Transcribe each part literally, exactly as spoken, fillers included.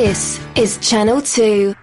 This is Channel two.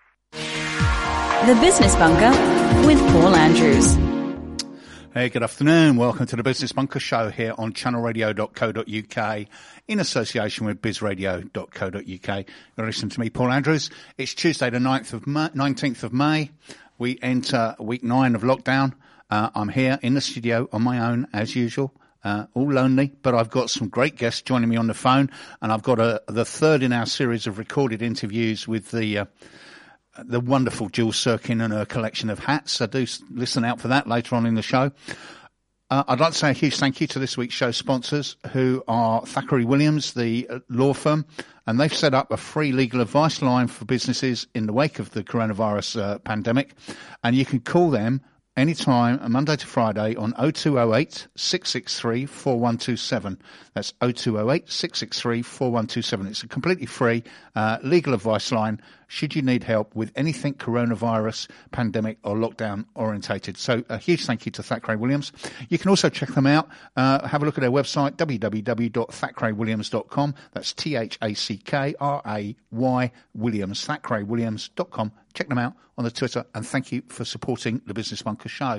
The Business Bunker with Paul Andrews. Hey, good afternoon. Welcome to the Business Bunker Show here on channel radio dot co dot uk in association with biz radio dot co dot uk. You're listening to me, Paul Andrews. It's Tuesday the ninth of May, nineteenth of May. We enter week nine of lockdown. Uh, I'm here in the studio on my own as usual. Uh, all lonely, but I've got some great guests joining me on the phone, and I've got a, the third in our series of recorded interviews with the uh, the wonderful Jules Sirkin and her collection of hats. So do listen out for that later on in the show. Uh, I'd like to say a huge thank you to this week's show sponsors, who are Thackeray Williams, the law firm, and they've set up a free legal advice line for businesses in the wake of the coronavirus uh, pandemic, and you can call them anytime, Monday to Friday, on oh two oh eight, six six three, four one two seven. That's oh two oh eight, six six three, four one two seven. It's a completely free uh, legal advice line should you need help with anything coronavirus, pandemic or lockdown orientated. So a huge thank you to Thackeray Williams. You can also check them out. Uh, have a look at their website, w w w dot thackeray williams dot com. That's T H A C K R A Y Williams, thackeray williams dot com. Check them out on the Twitter, and thank you for supporting the Business Bunker Show.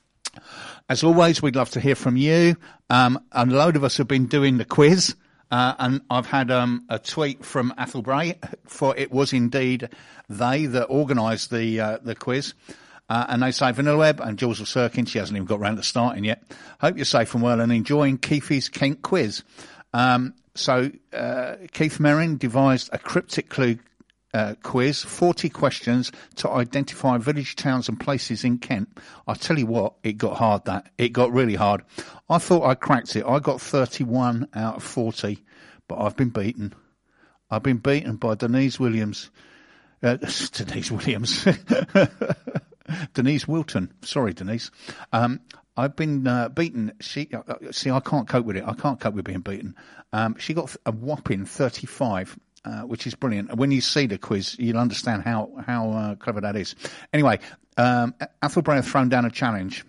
As always, we'd love to hear from you. Um, a load of us have been doing the quiz, uh, and I've had um, a tweet from Athelbray, for it was indeed they that organised the uh, the quiz. Uh, and they say, Vanilla Web and Jules Sirkin, she hasn't even got round to starting yet. Hope you're safe and well and enjoying Keith's Kent quiz. Um, so uh, Keith Merrin devised a cryptic clue Uh, quiz, forty questions to identify village, towns and places in Kent. I tell you what, it got hard that. It got really hard. I thought I cracked it. I got thirty-one out of forty, but I've been beaten. I've been beaten by Denise Williams. Uh, Denise Williams. Denise Wilton. Sorry, Denise. Um, I've been uh, beaten. She, uh, see, I can't cope with it. I can't cope with being beaten. Um, she got a whopping thirty-five. Uh, which is brilliant. When you see the quiz, you'll understand how how uh, clever that is. Anyway, um, Athelbray have thrown down a challenge.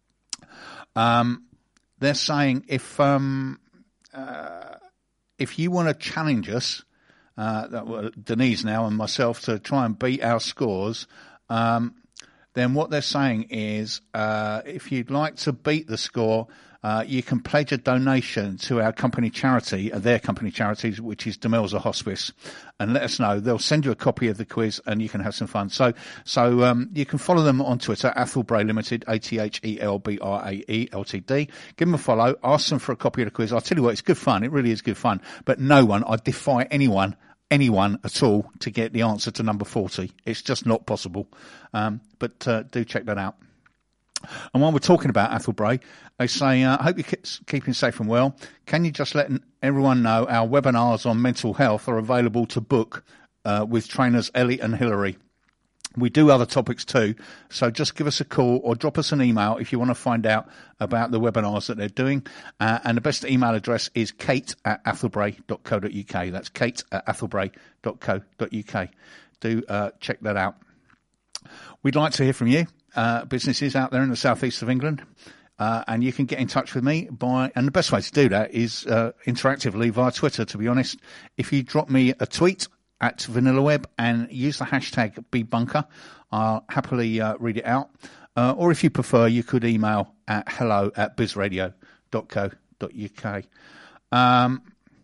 Um, they're saying if um, uh, if you want to challenge us, uh, that, well, Denise now and myself, to try and beat our scores, um, then what they're saying is uh, if you'd like to beat the score, Uh, you can pledge a donation to our company charity, uh, their company charity, which is Demelza Hospice, and let us know. They'll send you a copy of the quiz and you can have some fun. So, so, um, you can follow them on Twitter, Athelbray Limited, A T H E L B R A E L T D. Give them a follow. Ask them for a copy of the quiz. I'll tell you what, it's good fun. It really is good fun. But no one, I defy anyone, anyone at all to get the answer to number forty. It's just not possible. Um, but, uh, do check that out. And while we're talking about Athelbray, they say, I uh, hope you're keeping safe and well. Can you just let everyone know our webinars on mental health are available to book uh, with trainers Ellie and Hillary? We do other topics too, so just give us a call or drop us an email if you want to find out about the webinars that they're doing. Uh, and the best email address is kate at athelbray dot co dot uk. That's kate at athelbray dot co dot uk. Do uh, check that out. We'd like to hear from you. Uh, businesses out there in the southeast of England, uh, and you can get in touch with me by, and the best way to do that is uh, interactively via Twitter, to be honest. If you drop me a tweet at VanillaWeb and use the hashtag BBunker, I'll happily uh, read it out. Uh, or if you prefer, you could email at hello at bizradio dot co dot uk. Um,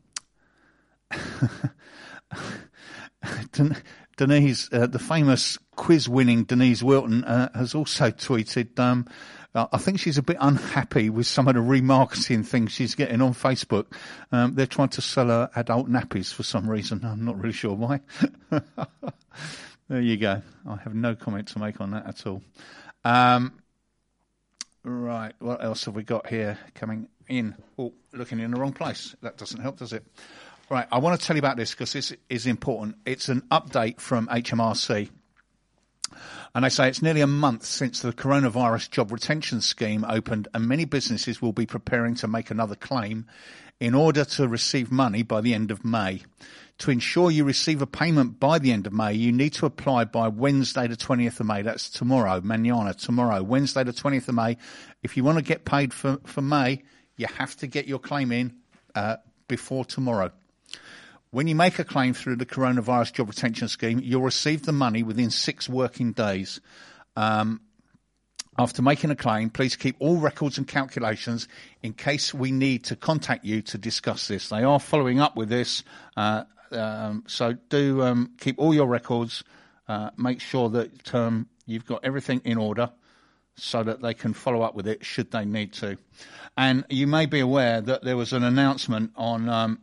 Denise, uh, the famous quiz-winning Denise Wilton, uh, has also tweeted, um, uh, I think she's a bit unhappy with some of the remarketing things she's getting on Facebook. Um, they're trying to sell her adult nappies for some reason. I'm not really sure why. There you go. I have no comment to make on that at all. Um, right, what else have we got here coming in? Oh, looking in the wrong place. That doesn't help, does it? Right, I want to tell you about this because this is important. It's an update from H M R C. And they say it's nearly a month since the coronavirus job retention scheme opened, and many businesses will be preparing to make another claim in order to receive money by the end of May. To ensure you receive a payment by the end of May, you need to apply by Wednesday the twentieth of May. That's tomorrow, mañana, tomorrow, Wednesday the twentieth of May. If you want to get paid for, for May, you have to get your claim in uh, before tomorrow. When you make a claim through the Coronavirus Job Retention Scheme, you'll receive the money within six working days. Um, after making a claim, please keep all records and calculations in case we need to contact you to discuss this. They are following up with this, uh, um, so do um, keep all your records. Uh, make sure that um, you've got everything in order so that they can follow up with it should they need to. And you may be aware that there was an announcement on um,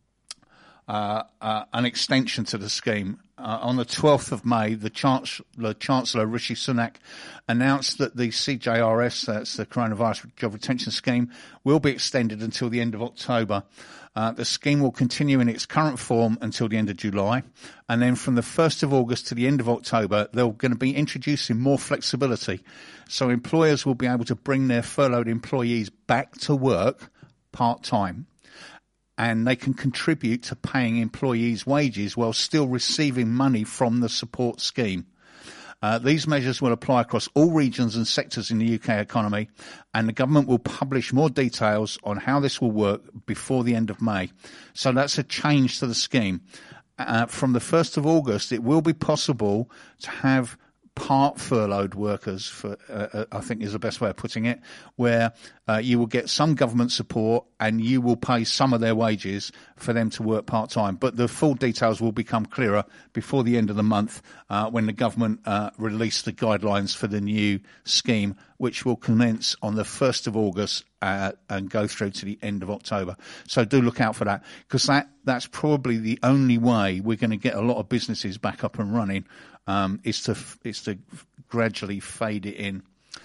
uh, uh, an extension to the scheme. Uh, on the twelfth of May, the Chancellor, Chancellor Rishi Sunak announced that the C J R S, that's the Coronavirus Job Retention Scheme, will be extended until the end of October. Uh, the scheme will continue in its current form until the end of July. And then from the first of August to the end of October, they're going to be introducing more flexibility. So employers will be able to bring their furloughed employees back to work part-time, and they can contribute to paying employees' wages while still receiving money from the support scheme. Uh, these measures will apply across all regions and sectors in the U K economy, and the government will publish more details on how this will work before the end of May. So that's a change to the scheme. Uh, from the first of August, it will be possible to have part furloughed workers, for, uh, I think is the best way of putting it, where uh, you will get some government support and you will pay some of their wages for them to work part-time. But the full details will become clearer before the end of the month uh, when the government uh, release the guidelines for the new scheme, which will commence on the first of August uh, and go through to the end of October. So do look out for that, because that, that's probably the only way we're going to get a lot of businesses back up and running. Um, is to is to gradually fade it in.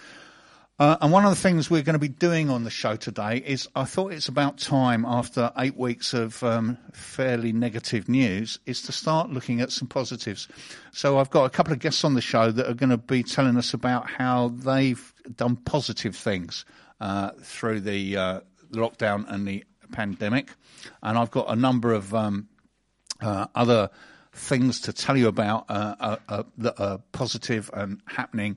Uh, and one of the things we're going to be doing on the show today is, I thought it's about time, after eight weeks of um, fairly negative news, is to start looking at some positives. So I've got a couple of guests on the show that are going to be telling us about how they've done positive things uh, through the uh, lockdown and the pandemic. And I've got a number of um, uh, other things to tell you about uh, uh, uh, that are positive and happening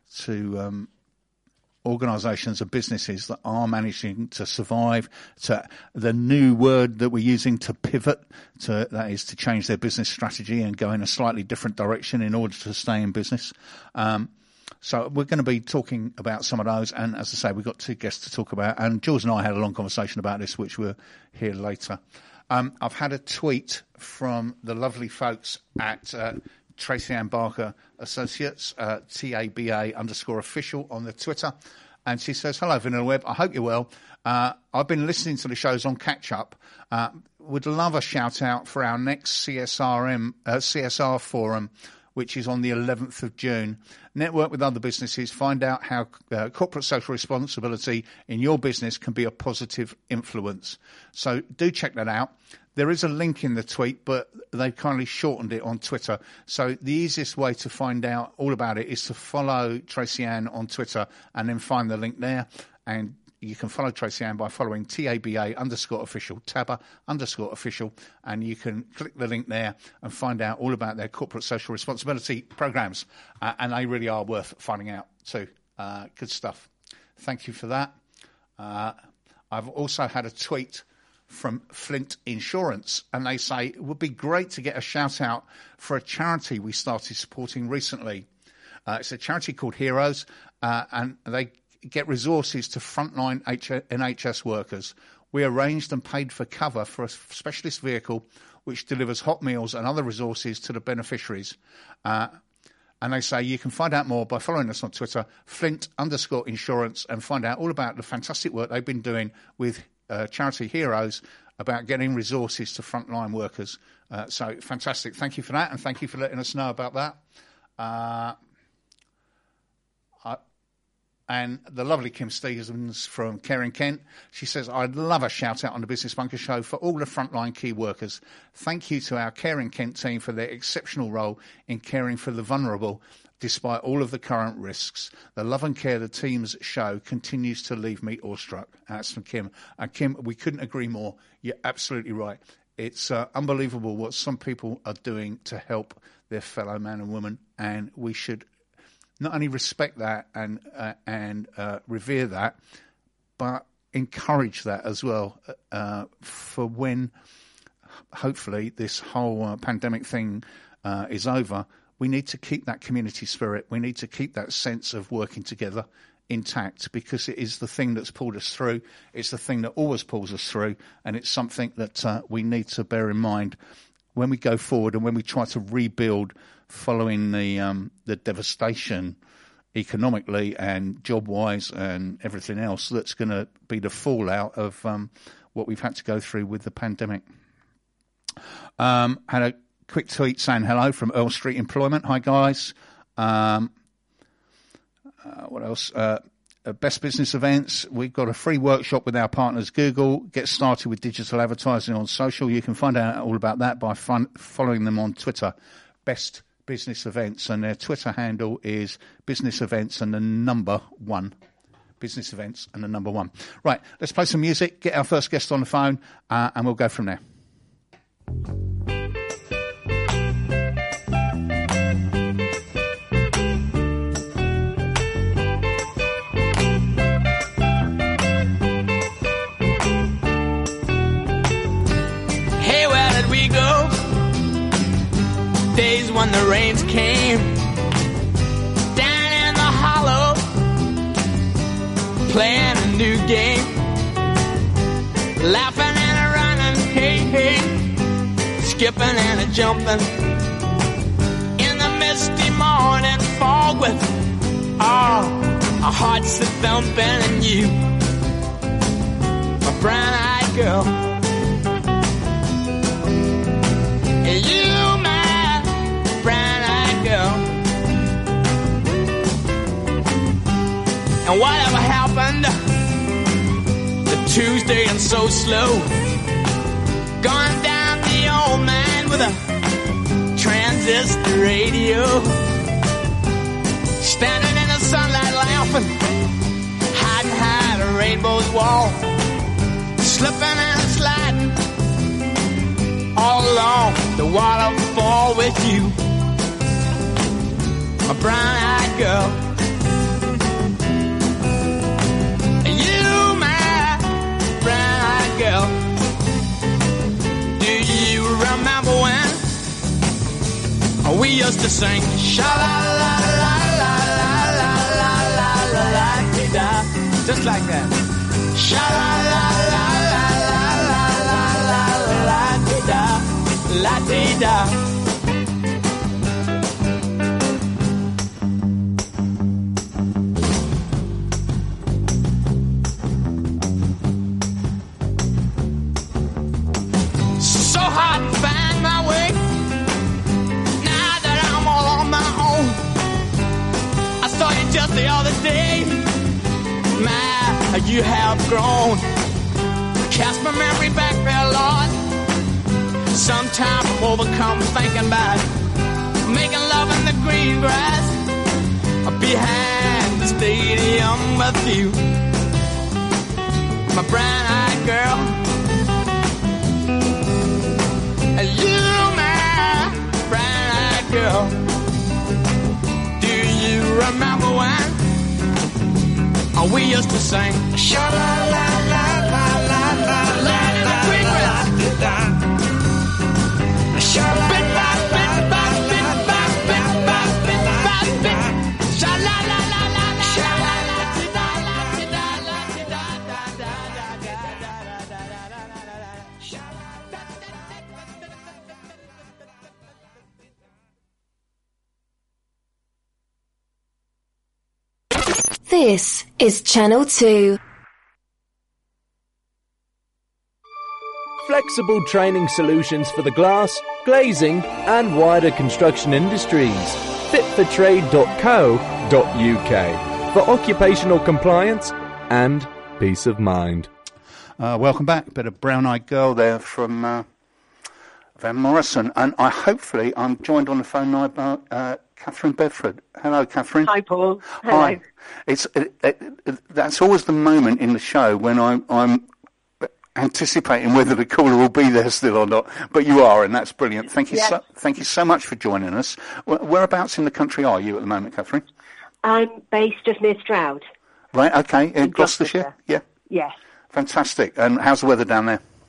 to um, organisations and businesses that are managing to survive, to the new word that we're using, to pivot, to, that is to change their business strategy and go in a slightly different direction in order to stay in business. Um, so we're going to be talking about some of those, and as I say, we've got two guests to talk about, and Jules and I had a long conversation about this, which we'll hear later. Um, I've had a tweet from the lovely folks at uh, Tracy Ann Barker Associates, uh, T A B A underscore official on the Twitter. And she says, hello, Vanilla Web. I hope you're well. Uh, I've been listening to the shows on Catch Up. Uh, would love a shout out for our next C S R M, uh, C S R forum, which is on the eleventh of June. Network with other businesses. Find out how uh, corporate social responsibility in your business can be a positive influence. So do check that out. There is a link in the tweet, but they've kindly shortened it on Twitter. So the easiest way to find out all about it is to follow Tracy Ann on Twitter and then find the link there. And you can follow Tracy Ann by following T A B A underscore official, Tabba underscore official, and you can click the link there and find out all about their corporate social responsibility programs. Uh, and they really are worth finding out too. Uh, good stuff. Thank you for that. Uh, I've also had a tweet from Flint Insurance, and they say it would be great to get a shout out for a charity we started supporting recently. Uh, it's a charity called Heroes, uh, and they get resources to frontline N H S workers. We arranged and paid for cover for a specialist vehicle which delivers hot meals and other resources to the beneficiaries. Uh, and they say you can find out more by following us on Twitter, Flint underscore insurance, and find out all about the fantastic work they've been doing with uh, Charity Heroes about getting resources to frontline workers. Uh, so fantastic. Thank you for that, and thank you for letting us know about that. Uh, I, And the lovely Kim Stevens from Caring Kent, she says, I'd love a shout out on the Business Bunker show for all the frontline key workers. Thank you to our Caring Kent team for their exceptional role in caring for the vulnerable, despite all of the current risks. The love and care the teams show continues to leave me awestruck. That's from Kim. And Kim, we couldn't agree more. You're absolutely right. It's uh, unbelievable what some people are doing to help their fellow man and woman, and we should not only respect that and uh, and uh, revere that, but encourage that as well uh, for when hopefully this whole uh, pandemic thing uh, is over, we need to keep that community spirit. We need to keep that sense of working together intact, because it is the thing that's pulled us through. It's the thing that always pulls us through, and it's something that uh, we need to bear in mind when we go forward and when we try to rebuild following the um, the devastation economically and job-wise and everything else that's going to be the fallout of um, what we've had to go through with the pandemic. Um, had a quick tweet saying hello from Earl Street Employment. Hi, guys. Um, uh, what else? Uh, uh, Best Business Events. We've got a free workshop with our partners Google. Get started with digital advertising on social. You can find out all about that by fun- following them on Twitter. Best Business Events, and their Twitter handle is Business Events and the number one. Business Events and the number one. Right, let's play some music, get our first guest on the phone, uh, and we'll go from there. Hey, where did we go? Days when the rains came down in the hollow, playing a new game, laughing and a running, hey, hey, skipping and a jumping in the misty morning fog with oh, our hearts a thumping, and you, my brown-eyed girl, and you, my brown-eyed girl. And whatever happened to Tuesday and so slow, gone down the old man with a transistor radio, standing in the sunlight laughing, hiding behind a rainbow's wall, slipping and sliding all along the waterfall with you, my brown-eyed girl. Girl, do you remember when we used to sing sha la la la la la la la la la da, just like that, sha la la la la la la la la la da, la da. Just the other day, my, you have grown. Cast my memory back there, Lord. Sometimes I'm overcome thinking about making love in the green grass behind the stadium with you, my brown-eyed girl. You, my brown-eyed girl. You remember when oh, we used to sing sha la la la la la la la la la sha la bit by bit by bit by bit by bit by bit sha la la la la sha la la da la da la da da da da This is Channel two. Flexible training solutions for the glass, glazing and wider construction industries. fit for trade dot co dot uk for occupational compliance and peace of mind. Uh, welcome back. Bit of brown-eyed girl there from uh, Van Morrison. And I hopefully I'm joined on the phone now by uh, Catherine Bedford. Hello, Catherine. Hi, Paul. Hello. Hi. It's it, it, it, that's always the moment in the show when I'm I'm anticipating whether the caller will be there still or not. But you are, and that's brilliant. Thank you yes. so thank you so much for joining us. Whereabouts in the country are you at the moment, Catherine? I'm based just near Stroud. Right. Okay. In in Gloucestershire. Gloucestershire. Yeah. Yes. Fantastic. And how's the weather down there?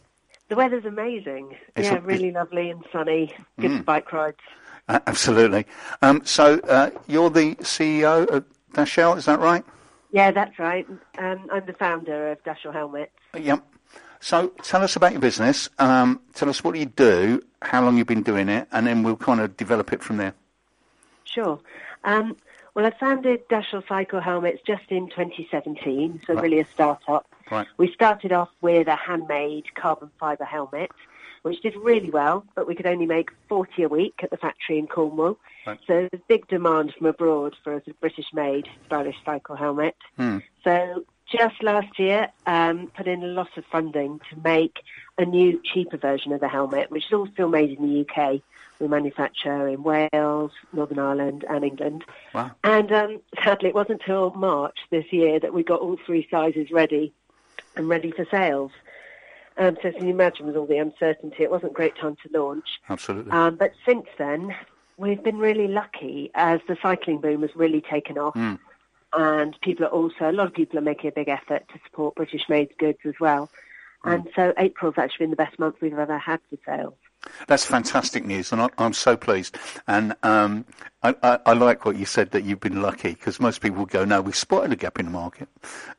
The weather's amazing. It's yeah, a- really lovely and sunny. Good Mm. for bike rides. Uh, absolutely. Um, so uh, you're the C E O of Dashell, is that right? Yeah, that's right. Um, I'm the founder of Dashell Helmets. Yep. So tell us about your business. Um, tell us what you do, how long you've been doing it, and then we'll kind of develop it from there. Sure. Um, well, I founded Dashell Cycle Helmets just in twenty seventeen, so Right. really a start-up. Right. We started off with a handmade carbon fibre helmet, which did really well, but we could only make forty a week at the factory in Cornwall. Right. So there's big demand from abroad for a British-made stylish cycle helmet. Hmm. So just last year, um, put in a lot of funding to make a new, cheaper version of the helmet, which is all still made in the U K. We manufacture in Wales, Northern Ireland and England. Wow. And um, sadly, it wasn't until March this year that we got all three sizes ready and ready for sales. Um, so can you imagine with all the uncertainty, it wasn't a great time to launch. Absolutely. Um, but since then, we've been really lucky as the cycling boom has really taken off. Mm. And people are also, a lot of people are making a big effort to support British-made goods as well. Mm. And so April's actually been the best month we've ever had for sales. That's fantastic news, and I, I'm so pleased. And um, I, I, I like what you said, that you've been lucky, because most people would go, no, we spotted a gap in the market.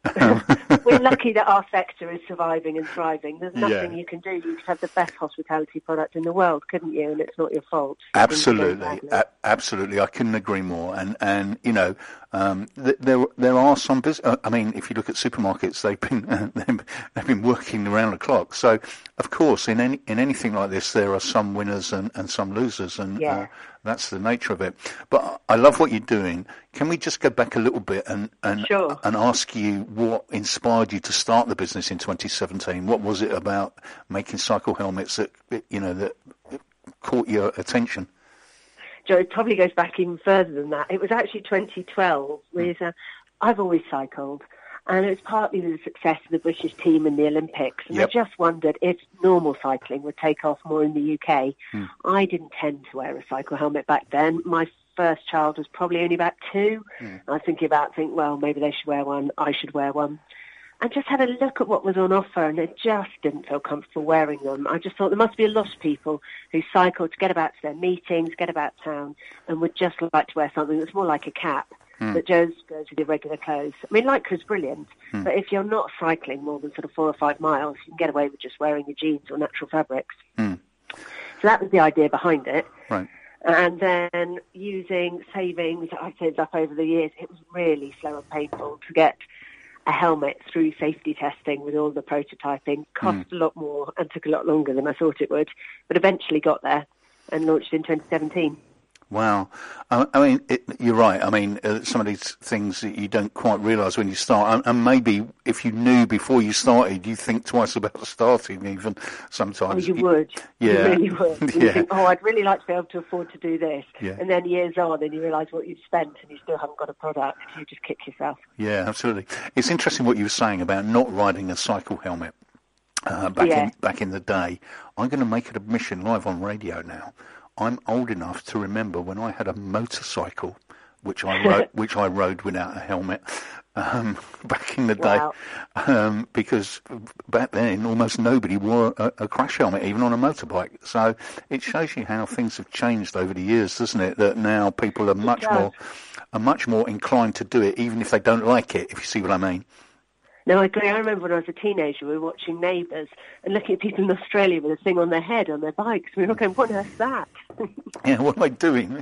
We're lucky that our sector is surviving and thriving. There's nothing Yeah. you can do. You could have the best hospitality product in the world, couldn't you? And it's not your fault. Things are going Absolutely, badly. a- absolutely. I couldn't agree more. And and you know, um, th- there there are some business. Uh, I mean, if you look at supermarkets, they've been uh, they've been working around the clock. So, of course, in any in anything like this, there are some winners and, and some losers, and Yeah. uh, that's the nature of it. But I love what you're doing. Can we just go back a little bit and and Sure. and ask you what inspired you to start the business in twenty seventeen? What was it about making cycle helmets that you know that caught your attention? Joe, it probably goes back even further than that. It was actually twenty twelve. With, uh, I've always cycled, and it was partly the success of the British team in the Olympics. And Yep. I just wondered if normal cycling would take off more in the U K. Mm. I didn't tend to wear a cycle helmet back then. My first child was probably only about two. Mm. I was thinking about, think, well, maybe they should wear one. I should wear one. I just had a look at what was on offer, and I just didn't feel comfortable wearing them. I just thought there must be a lot of people who cycle to get about to their meetings, get about town, and would just like to wear something that's more like a cap Mm. that goes goes with your regular clothes. I mean, Lycra's brilliant, Mm. but if you're not cycling more than sort of four or five miles, you can get away with just wearing your jeans or natural fabrics. Mm. So that was the idea behind it. Right. And then using savings that I've saved up over the years, it was really slow and painful to get a helmet through safety testing with all the prototyping. Cost Mm. a lot more and took a lot longer than I thought it would, but eventually got there and launched in twenty seventeen. Wow. I, I mean, it, you're right. I mean, uh, some of these things that you don't quite realise when you start, and, and maybe if you knew before you started, you think twice about starting even Oh, sometimes. you would. Yeah. You really would. And you Yeah. think, oh, I'd really like to be able to afford to do this. Yeah. And then years on, and you realise what you've spent and you still haven't got a product. You just kick yourself. Yeah, absolutely. It's interesting what you were saying about not riding a cycle helmet uh, back Yeah. in back in the day. I'm going to make an admission live on radio now. I'm old enough to remember when I had a motorcycle, which I rode, which I rode without a helmet um, back in the day, Wow. um, because back then almost nobody wore a, a crash helmet, even on a motorbike. So it shows you how things have changed over the years, doesn't it? That now people are much does. more are much more inclined to do it, even if they don't like it. If you see what I mean. No, I agree. I remember when I was a teenager, we were watching Neighbours and looking at people in Australia with a thing on their head on their bikes. We were going, what on earth's that? Yeah, what am I doing?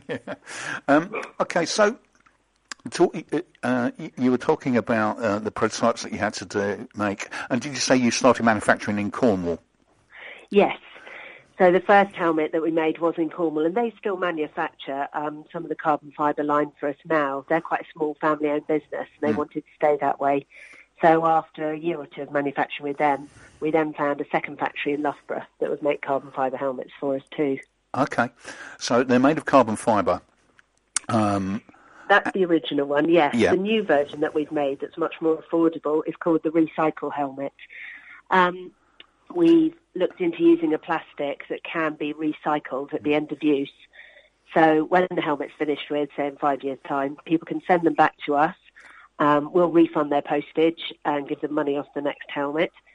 um, okay, so talk, uh, you, you were talking about uh, the prototypes that you had to do, make, and did you say you started manufacturing in Cornwall? Yes. So the first helmet that we made was in Cornwall, and they still manufacture um, some of the carbon fibre line for us now. They're quite a small family-owned business, and they Mm. wanted to stay that way. So after a year or two of manufacturing with them, we then found a second factory in Loughborough that would make carbon fibre helmets for us too. Okay, so they're made of carbon fibre. Um, That's the original one, yes. Yeah. The new version that we've made that's much more affordable is called the Recycle Helmet. Um, we've looked into using a plastic that can be recycled at the end of use. So when the helmet's finished with, say in five years' time, people can send them back to us. Um, we'll refund their postage and give them money off the next helmet.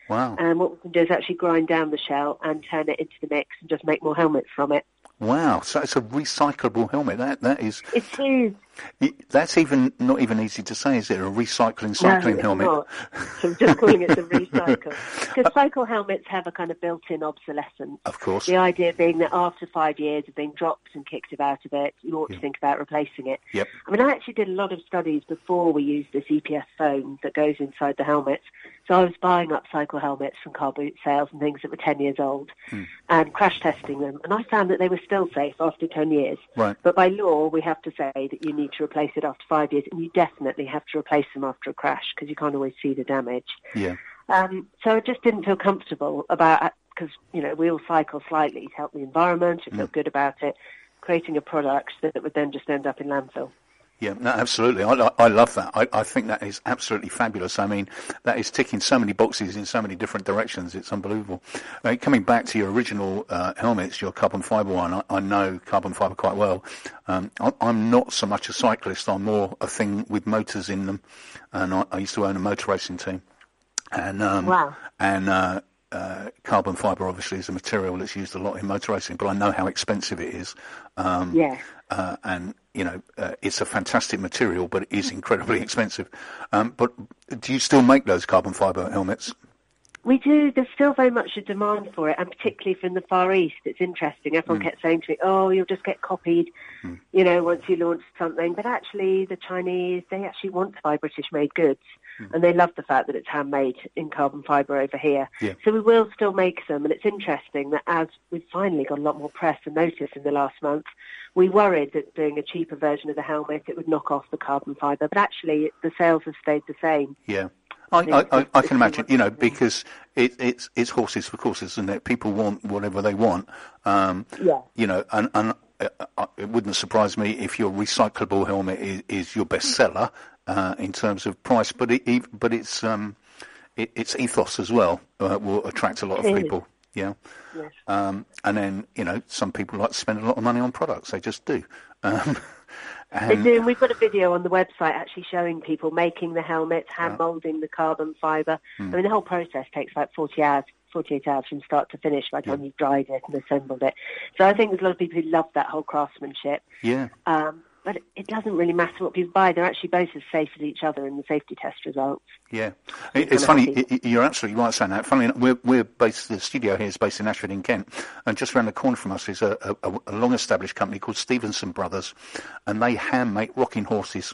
Wow. And what we can do is actually grind down the shell and turn it into the mix and just make more helmets from it. Wow, so it's a recyclable helmet. That that is. It is. It, that's even not even easy to say, is it? A recycling cycling no, helmet. Not. So I'm just calling it a recycle. Because cycle helmets have a kind of built-in obsolescence. Of course. The idea being that after five years of being dropped and kicked about a bit, you ought yeah. to think about replacing it. Yep. I mean, I actually did a lot of studies before we used this E P S foam that goes inside the helmets. So I was buying up cycle helmets from car boot sales and things that were ten years old hmm. and crash testing them. And I found that they were still safe after ten years. Right. But by law, we have to say that you need to replace it after five years, and you definitely have to replace them after a crash because you can't always see the damage. Yeah. Um, so I just didn't feel comfortable about, because, you know, we all cycle slightly to help the environment, you feel Mm. good about it, creating a product that would then just end up in landfill. Yeah, no, absolutely. I, I love that. I, I think that is absolutely fabulous. I mean, that is ticking so many boxes in so many different directions. It's unbelievable. Uh, coming back to your original uh, helmets, your carbon fibre one, I, I know carbon fibre quite well. Um, I, I'm not so much a cyclist. I'm more a thing with motors in them. And I, I used to own a motor racing team. And um, Wow. And uh, uh, carbon fibre obviously is a material that's used a lot in motor racing, but I know how expensive it is. Um, Yeah. Uh, and, you know, uh, it's a fantastic material, but it is incredibly expensive. Um, but do you still make those carbon fibre helmets? We do. There's still very much a demand for it, and particularly from the Far East. It's interesting. Everyone Mm. kept saying to me, oh, you'll just get copied, Mm. you know, once you launch something. But actually, the Chinese, they actually want to buy British-made goods, Mm. and they love the fact that it's handmade in carbon fibre over here. Yeah. So we will still make them, and it's interesting that as we've finally got a lot more press and notice in the last month, we worried that doing a cheaper version of the helmet, it would knock off the carbon fibre. But actually, the sales have stayed the same. Yeah. I, I, I, I can imagine, you know, because it, it's it's horses for courses, isn't it? People want whatever they want. Um, Yeah. You know, and, and uh, it wouldn't surprise me if your recyclable helmet is, is your best seller uh, in terms of price, but it, but it's um, it, its ethos as well uh, will attract a lot of It is. people. Yeah. Yes. Um, and then, you know, some people like to spend a lot of money on products. They just do. Um, They and, do, and we've got a video on the website actually showing people making the helmets, hand moulding the carbon fibre. Mm. I mean, the whole process takes like forty hours, forty-eight hours from start to finish by the time Yeah. you've dried it and assembled it. So I think there's a lot of people who love that whole craftsmanship. yeah. Um, but it, it doesn't really matter what people buy. They're actually both as safe as each other in the safety test results. Yeah, it, it's funny. y- y- You're absolutely right saying that. Funnily enough, we're we're based. The studio here is based in Ashford in Kent, and just around the corner from us is a, a, a long-established company called Stevenson Brothers, and they hand make rocking horses.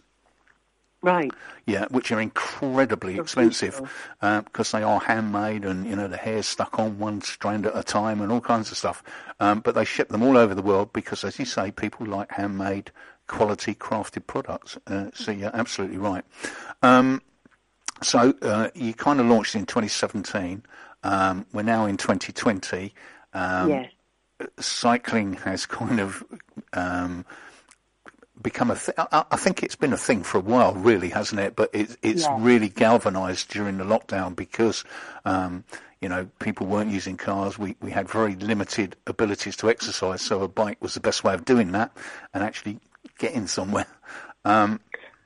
Right. Yeah, which are incredibly Oh, expensive beautiful. uh, because they are handmade, and you know the hair's stuck on one strand at a time, and all kinds of stuff. Um, but they ship them all over the world because, as you say, people like handmade, quality, crafted products. Uh, so you're absolutely right. Um, So uh, you kind of launched in twenty seventeen. Um, we're now in twenty twenty. Um, Yes. Cycling has kind of um, become a thing. I, I think it's been a thing for a while, really, hasn't it? But it, it's Yeah. really galvanised during the lockdown because, um, you know, people weren't using cars. We, we had very limited abilities to exercise, so a bike was the best way of doing that and actually getting somewhere. Um,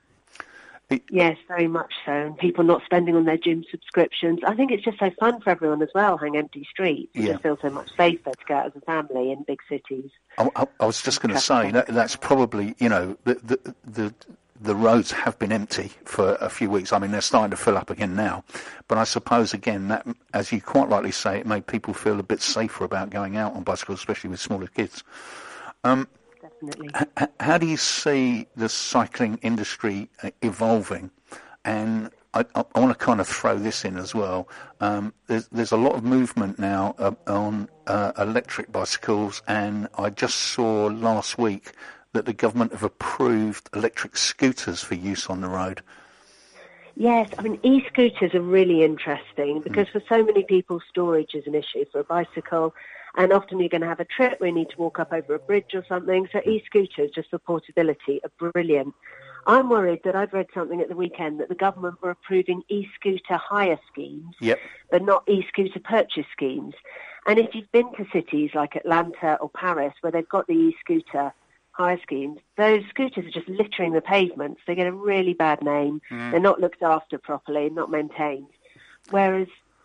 Yes, very much so. And people not spending on their gym subscriptions. I think it's just so fun for everyone as well, hang empty streets. You Yeah. just feel so much safer to go out as a family in big cities. I, I, I was just going to say that that's probably, you know, the, the the the roads have been empty for a few weeks. I mean, they're starting to fill up again now, but I suppose again that, as you quite rightly say, it made people feel a bit safer about going out on bicycles, especially with smaller kids. Um, Definitely. h- how do you see the cycling industry uh, evolving? And I, I, I want to kind of throw this in as well. Um, there's, there's a lot of movement now uh, on uh, electric bicycles, and I just saw last week that the government have approved electric scooters for use on the road. Yes, I mean, e-scooters are really interesting because for so many people, storage is an issue for a bicycle. And often you're going to have a trip where you need to walk up over a bridge or something. So e-scooters, just for portability, are brilliant. I'm worried that I've read something at the weekend that the government were approving e-scooter hire schemes, Yep. but not e-scooter purchase schemes. And if you've been to cities like Atlanta or Paris where they've got the e-scooter hire schemes, those scooters are just littering the pavements. They get a really bad name. Mm. They're not looked after properly, not maintained. Whereas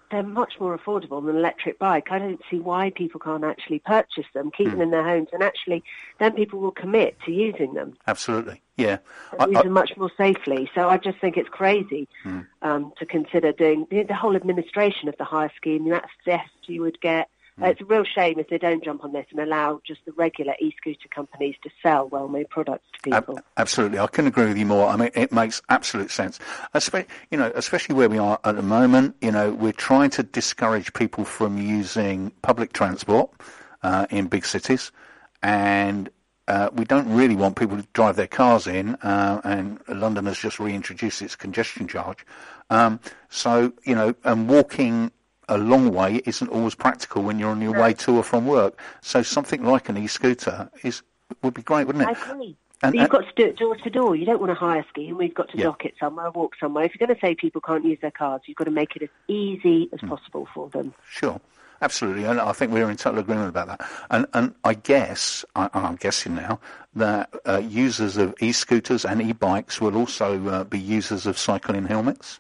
they're much more affordable than an electric bike. I don't see why people can't actually purchase them, keep mm. them in their homes, and actually then people will commit to using them. Absolutely, yeah. And use them much more safely. So I just think it's crazy mm. um, to consider doing the, the whole administration of the hire scheme, the amount of theft you would get. Uh, it's a real shame if they don't jump on this and allow just the regular e-scooter companies to sell well-made products to people. Ab- absolutely, I couldn't agree with you more. I mean, it makes absolute sense. Espe- you know, especially where we are at the moment. You know, we're trying to discourage people from using public transport uh, in big cities, and uh, we don't really want people to drive their cars in. Uh, and London has just reintroduced its congestion charge. Um, so, you know, and walking a long way isn't always practical when you're on your no. way to or from work. So something like an e-scooter is would be great, wouldn't it? I agree. And, but you've and, got to do it door to door. You don't want a hire scheme. We've got to yeah. dock it somewhere, walk somewhere. If you're going to say people can't use their cars, you've got to make it as easy as mm. possible for them. Sure. Absolutely, and I think we're in total agreement about that. And, and I guess, I, I'm guessing now, that uh, users of e-scooters and e-bikes will also uh, be users of cycling helmets?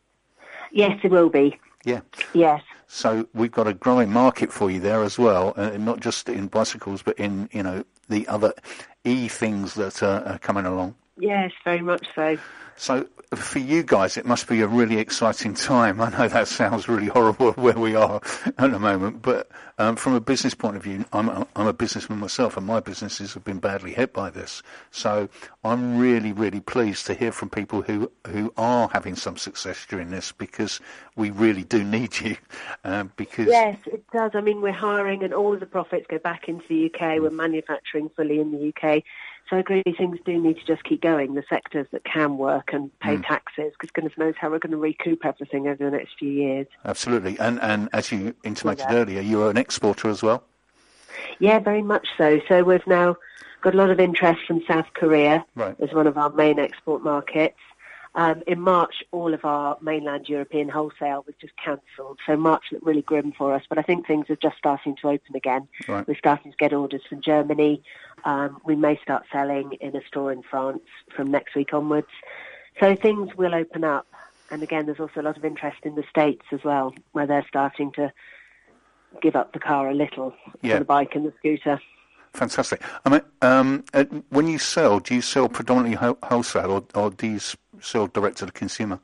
Yes, it will be. Yeah. Yes. So we've got a growing market for you there as well, uh, not just in bicycles, but in, you know, the other e-things that uh, are coming along. Yes, very much so. So for you guys, it must be a really exciting time. I know that sounds really horrible where we are at the moment, but um, from a business point of view, I'm a, I'm a businessman myself, and my businesses have been badly hit by this. So I'm really, really pleased to hear from people who, who are having some success during this, because we really do need you. Uh, because yes, it does. I mean, we're hiring, and all of the profits go back into the U K. We're manufacturing fully in the U K. So I agree, things do need to just keep going, the sectors that can work and pay mm. taxes, because goodness knows how we're going to recoup everything over the next few years. Absolutely. And and as you intimated yeah. earlier, you're an exporter as well? Yeah, very much so. So we've now got a lot of interest from South Korea right. as one of our main export markets. Um, in March, all of our mainland European wholesale was just cancelled. So March looked really grim for us, but I think things are just starting to open again. Right. We're starting to get orders from Germany. Um, we may start selling in a store in France from next week onwards. So things will open up. And again, there's also a lot of interest in the States as well, where they're starting to give up the car a little yeah. for the bike and the scooter. Fantastic. I mean, um, uh, when you sell, do you sell predominantly ho- wholesale, or, or do you sell direct to the consumer?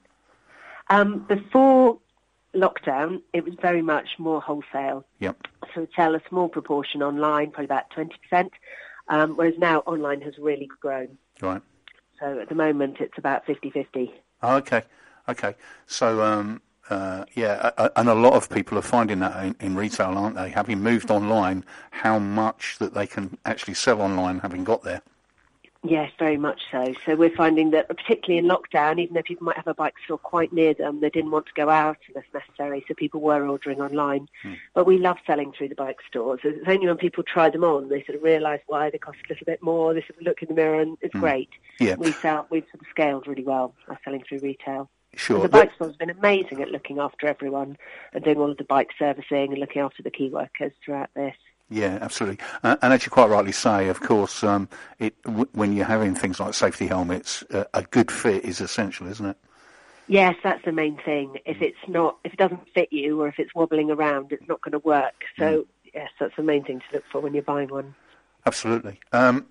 Um, before lockdown, it was very much more wholesale. Yep. So we sell a small proportion online, probably about twenty percent, um, whereas now online has really grown. Right. So at the moment, it's about fifty-fifty. Oh, okay. Okay. So, um, uh, yeah, uh, and a lot of people are finding that in, in retail, aren't they? Having moved online, how much that they can actually sell online having got there. Yes, very much so. So we're finding that, particularly in lockdown, even though people might have a bike store quite near them, they didn't want to go out unless necessary, so people were ordering online. Hmm. But we love selling through the bike stores. It's only when people try them on, they sort of realise why they cost a little bit more, they sort of look in the mirror, and it's hmm. great. Yeah. We sell, we've sort of scaled really well by selling through retail. Sure. And the bike store's been amazing at looking after everyone and doing all of the bike servicing and looking after the key workers throughout this. Yeah, absolutely. Uh, and as you quite rightly say, of course, um, it, w- when you're having things like safety helmets, uh, a good fit is essential, isn't it? Yes, that's the main thing. If it's not, if it doesn't fit you, or if it's wobbling around, it's not going to work. So, mm. yes, that's the main thing to look for when you're buying one. Absolutely. Um,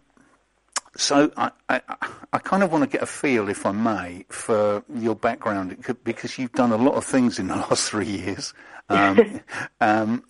so I, I, I kind of want to get a feel, if I may, for your background, because you've done a lot of things in the last three years. Um, um,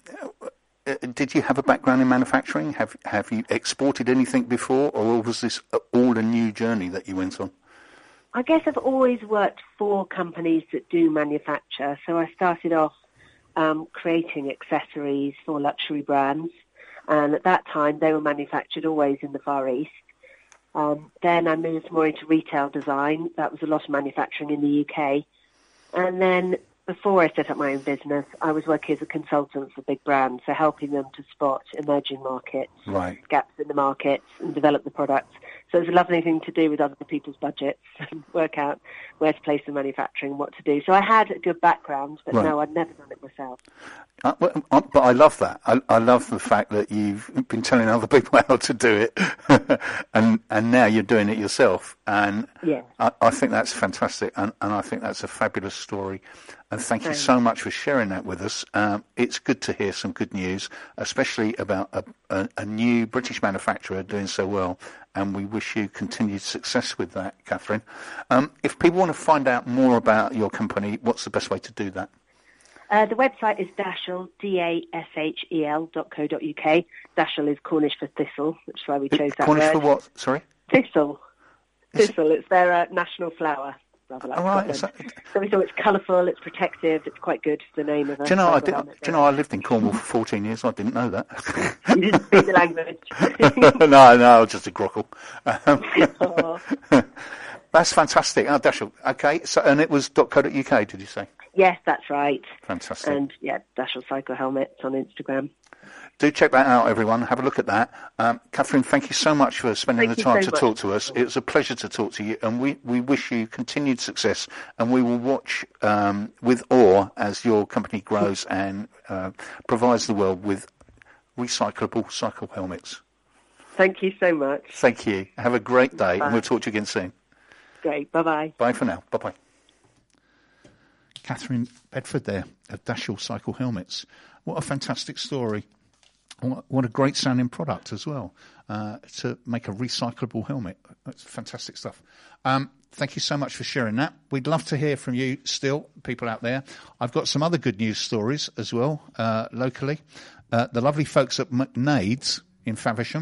did you have a background in manufacturing? Have Have you exported anything before, or was this all a new journey that you went on? I guess I've always worked for companies that do manufacture. So I started off um, creating accessories for luxury brands, and at that time they were manufactured always in the Far East. Um, then I moved more into retail design. That was a lot of manufacturing in the U K. And then before I set up my own business, I was working as a consultant for big brands, so helping them to spot emerging markets, right. gaps in the markets, and develop the products. So it's a lovely thing to do with other people's budgets and work out where to place the manufacturing, what to do. So I had a good background, but right. no, I'd never done it myself. Uh, but, uh, but I love that. I, I love the fact that you've been telling other people how to do it, and and now you're doing it yourself. And Yeah. I, I think that's fantastic, and, and I think that's a fabulous story. And thank you so much for sharing that with us. Um, it's good to hear some good news, especially about a, a, a new British manufacturer doing so well. And we wish you continued success with that, Catherine. Um, if people want to find out more about your company, what's the best way to do that? Uh, the website is Dashel, D A S H E L dot co dot U K. Dashel is Cornish for thistle, which is why we chose that Cornish word. for what? Sorry? Thistle. Is Thistle. It's their uh, national flower. Rather like All right. Scotland. So we thought it's colourful, it's protective, it's quite good. The name of it. Do you know? I did, do you know? I lived in Cornwall for fourteen years. I didn't know that. You didn't speak the language. no, no, I was just a grockle. Oh. That's fantastic. Oh, Dashel. Okay. So, and it was .co.uk. Did you say? Yes, that's right. Fantastic. And yeah, Dashel Cycle Helmets on Instagram. Do check that out, everyone. Have a look at that. Um, Catherine, thank you so much for spending Thank the you time so to much. talk to us. It was a pleasure to talk to you, and we, we wish you continued success, and we will watch um, with awe as your company grows and uh, provides the world with recyclable cycle helmets. Thank you so much. Thank you. Have a great day, Bye. and we'll talk to you again soon. Great. Bye-bye. Bye for now. Bye-bye. Catherine Bedford there of Dashel Cycle Helmets. What a fantastic story. What, what a great sounding product as well, uh, to make a recyclable helmet. That's fantastic stuff. Um, thank you so much for sharing that. We'd love to hear from you still, people out there. I've got some other good news stories as well, uh, locally. Uh, the lovely folks at McNade's in Faversham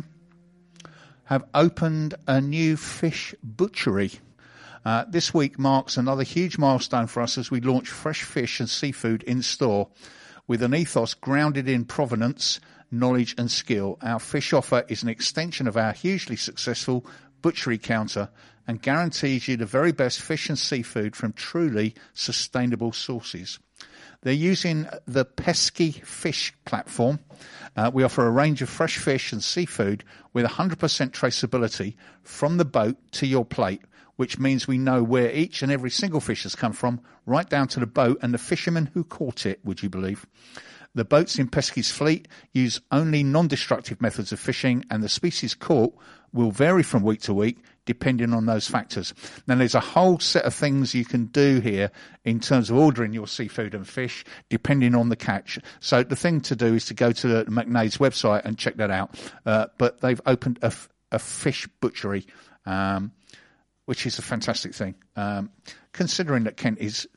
have opened a new fish butchery. Uh, this week marks another huge milestone for us as we launch fresh fish and seafood in store with an ethos grounded in provenance, knowledge and skill. Our fish offer is an extension of our hugely successful butchery counter and guarantees you the very best fish and seafood from truly sustainable sources. They're using the Pesky Fish platform. Uh, we offer a range of fresh fish and seafood with one hundred percent traceability from the boat to your plate, which means we know where each and every single fish has come from, right down to the boat and the fisherman who caught it, would you believe? The boats in Pesky's fleet use only non-destructive methods of fishing, and the species caught will vary from week to week depending on those factors. Now, there's a whole set of things you can do here in terms of ordering your seafood and fish depending on the catch. So the thing to do is to go to the McNade's website and check that out. Uh, but they've opened a, a fish butchery, um, which is a fantastic thing, um, considering that Kent is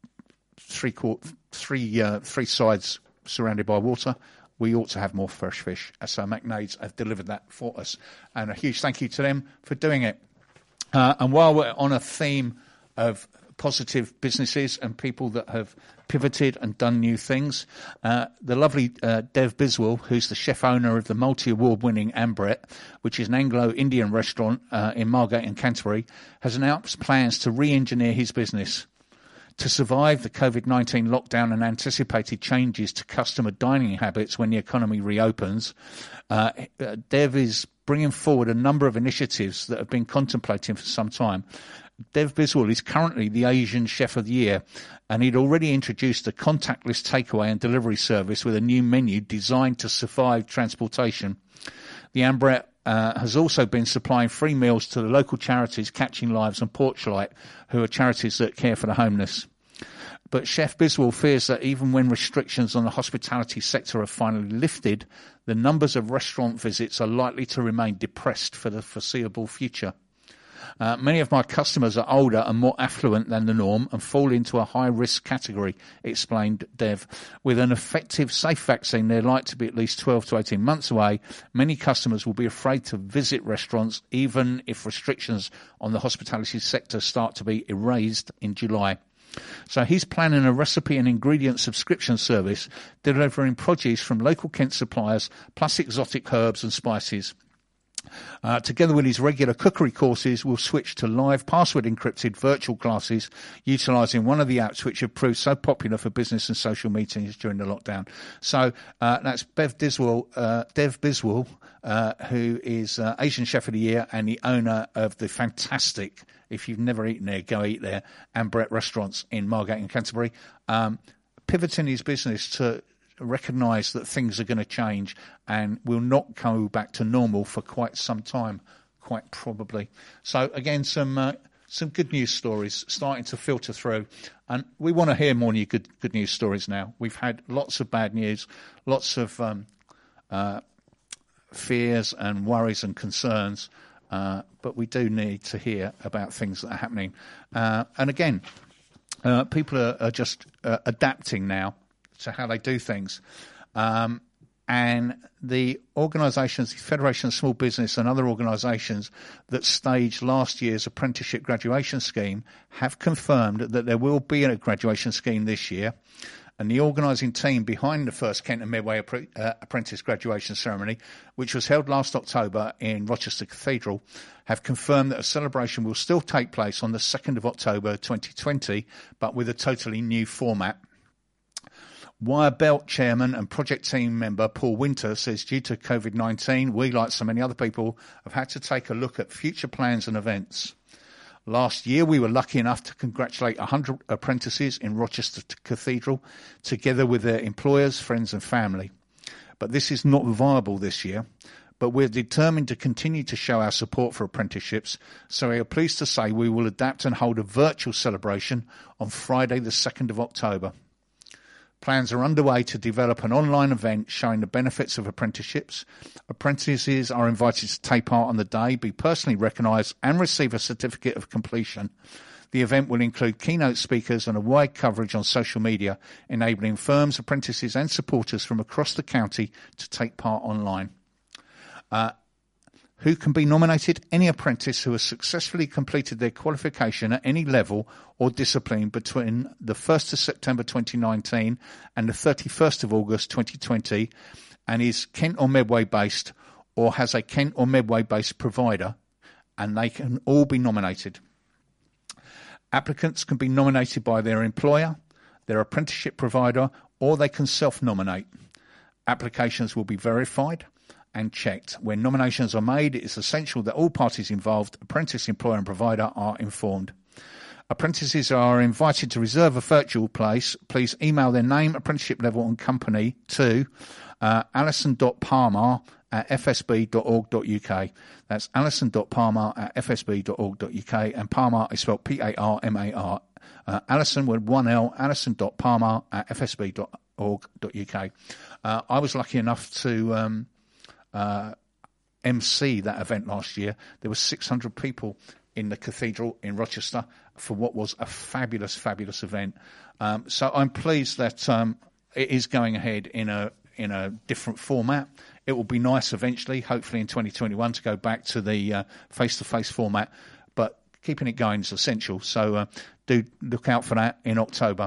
three quart- three uh, three sides surrounded by water. We ought to have more fresh fish. So McNade's have delivered that for us. And a huge thank you to them for doing it. Uh, and while we're on a theme of positive businesses and people that have pivoted and done new things, uh, the lovely uh, Dev Biswal, who's the chef owner of the multi-award winning Ambret, which is an Anglo-Indian restaurant uh, in Margate and Canterbury, has announced plans to re-engineer his business. To survive the COVID nineteen lockdown and anticipated changes to customer dining habits when the economy reopens, uh, Dev is bringing forward a number of initiatives that have been contemplated for some time. Dev Biswal is currently the Asian Chef of the Year, and he'd already introduced a contactless takeaway and delivery service with a new menu designed to survive transportation. The Ambret Uh, has also been supplying free meals to the local charities Catching Lives and Porchlight, who are charities that care for the homeless. But Chef Biswal fears that even when restrictions on the hospitality sector are finally lifted, the numbers of restaurant visits are likely to remain depressed for the foreseeable future. Uh, many of my customers are older and more affluent than the norm and fall into a high-risk category, explained Dev. With an effective, safe vaccine, they're likely to be at least twelve to eighteen months away. Many customers will be afraid to visit restaurants, even if restrictions on the hospitality sector start to be erased in July. So he's planning a recipe and ingredient subscription service, delivering produce from local Kent suppliers, plus exotic herbs and spices. Uh, together with his regular cookery courses, we'll switch to live password-encrypted virtual classes utilising one of the apps which have proved so popular for business and social meetings during the lockdown. So uh, that's Bev Biswal, uh, Dev Biswal, uh, who is uh, Asian Chef of the Year and the owner of the fantastic, if you've never eaten there, go eat there, Ambret restaurants in Margate and Canterbury, um, pivoting his business to recognise that things are going to change and will not go back to normal for quite some time, quite probably. So again, some uh, some good news stories starting to filter through, and we want to hear more new good good news stories now. We've had lots of bad news, lots of um, uh, fears and worries and concerns, uh, but we do need to hear about things that are happening. Uh, and again, uh, people are, are just uh, adapting now to how they do things. Um, and the organisations, the Federation of Small Business and other organisations that staged last year's apprenticeship graduation scheme have confirmed that there will be a graduation scheme this year. And the organising team behind the first Kent and Medway uh, Apprentice graduation ceremony, which was held last October in Rochester Cathedral, have confirmed that a celebration will still take place on the second of October twenty twenty, but with a totally new format. Wire Belt chairman and project team member Paul Winter says due to COVID nineteen, we, like so many other people, have had to take a look at future plans and events. Last year, we were lucky enough to congratulate one hundred apprentices in Rochester Cathedral, together with their employers, friends and family. But this is not viable this year. But we're determined to continue to show our support for apprenticeships, so we are pleased to say we will adapt and hold a virtual celebration on Friday the second of October. Plans are underway to develop an online event showing the benefits of apprenticeships. Apprentices are invited to take part on the day, be personally recognised and receive a certificate of completion. The event will include keynote speakers and a wide coverage on social media, enabling firms, apprentices and supporters from across the county to take part online. Uh, Who can be nominated? Any apprentice who has successfully completed their qualification at any level or discipline between the first of September twenty nineteen and the thirty-first of August twenty twenty and is Kent or Medway based or has a Kent or Medway based provider, and they can all be nominated. Applicants can be nominated by their employer, their apprenticeship provider, or they can self-nominate. Applications will be verified and checked. When nominations are made, it is essential that all parties involved, apprentice, employer and provider, are informed. Apprentices are invited to reserve a virtual place. Please email their name, apprenticeship level and company to uh, alison dot palmer at f s b dot org dot u k. That's alison dot palmer at f s b dot org dot u k, and Palmer is spelled P A R M A R. Uh, Alison with one L, alison dot palmer at f s b dot org dot u k. Uh, I was lucky enough to Um, Uh, M C that event last year. There were six hundred people in the cathedral in Rochester for what was a fabulous, fabulous event. Um, so I'm pleased that um, it is going ahead in a in a different format. It will be nice eventually, hopefully in twenty twenty-one, to go back to the uh, face-to-face format, but keeping it going is essential. So uh, do look out for that in October.